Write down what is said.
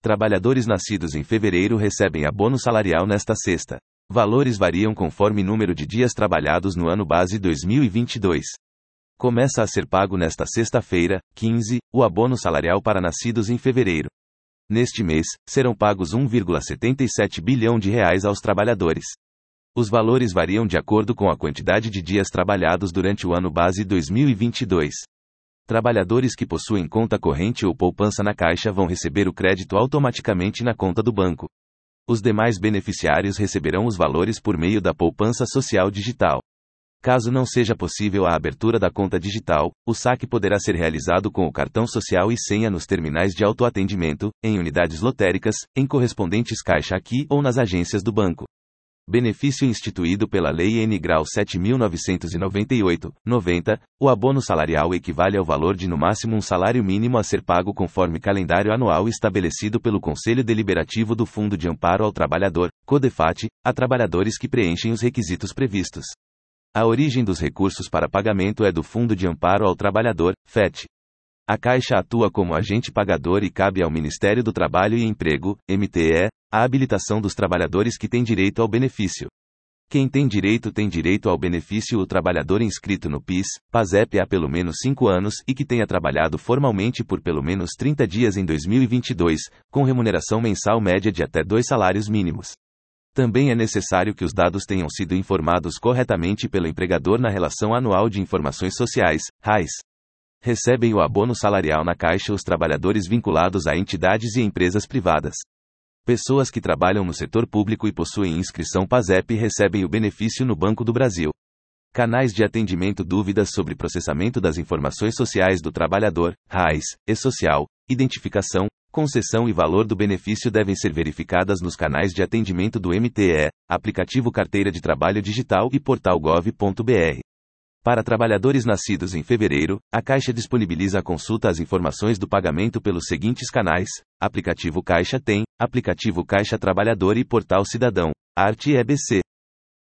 Trabalhadores nascidos em fevereiro recebem abono salarial nesta sexta. Valores variam conforme número de dias trabalhados no ano base 2022. Começa a ser pago nesta sexta-feira, 15, o abono salarial para nascidos em fevereiro. Neste mês, serão pagos 1,77 bilhão de reais aos trabalhadores. Os valores variam de acordo com a quantidade de dias trabalhados durante o ano base 2022. Trabalhadores que possuem conta corrente ou poupança na Caixa vão receber o crédito automaticamente na conta do banco. Os demais beneficiários receberão os valores por meio da poupança social digital. Caso não seja possível a abertura da conta digital, o saque poderá ser realizado com o cartão social e senha nos terminais de autoatendimento, em unidades lotéricas, em correspondentes Caixa Aqui ou nas agências do banco. Benefício instituído pela Lei N. Grau 7.998/90, o abono salarial equivale ao valor de no máximo um salário mínimo a ser pago conforme calendário anual estabelecido pelo Conselho Deliberativo do Fundo de Amparo ao Trabalhador, CODEFAT, a trabalhadores que preenchem os requisitos previstos. A origem dos recursos para pagamento é do Fundo de Amparo ao Trabalhador, FET. A Caixa atua como agente pagador e cabe ao Ministério do Trabalho e Emprego, MTE, a habilitação dos trabalhadores que têm direito ao benefício. Quem tem direito ao benefício o trabalhador inscrito no PIS, PASEP há pelo menos 5 anos e que tenha trabalhado formalmente por pelo menos 30 dias em 2022, com remuneração mensal média de até 2 salários mínimos. Também é necessário que os dados tenham sido informados corretamente pelo empregador na Relação Anual de Informações Sociais, RAIS. Recebem o abono salarial na Caixa os trabalhadores vinculados a entidades e empresas privadas. Pessoas que trabalham no setor público e possuem inscrição PASEP recebem o benefício no Banco do Brasil. Canais de atendimento: dúvidas sobre processamento das informações sociais do trabalhador, RAIS, e-social, identificação, concessão e valor do benefício devem ser verificadas nos canais de atendimento do MTE, aplicativo Carteira de Trabalho Digital e portal gov.br. Para trabalhadores nascidos em fevereiro, a Caixa disponibiliza a consulta às informações do pagamento pelos seguintes canais: aplicativo Caixa Tem, aplicativo Caixa Trabalhador e portal Cidadão, Arte EBC.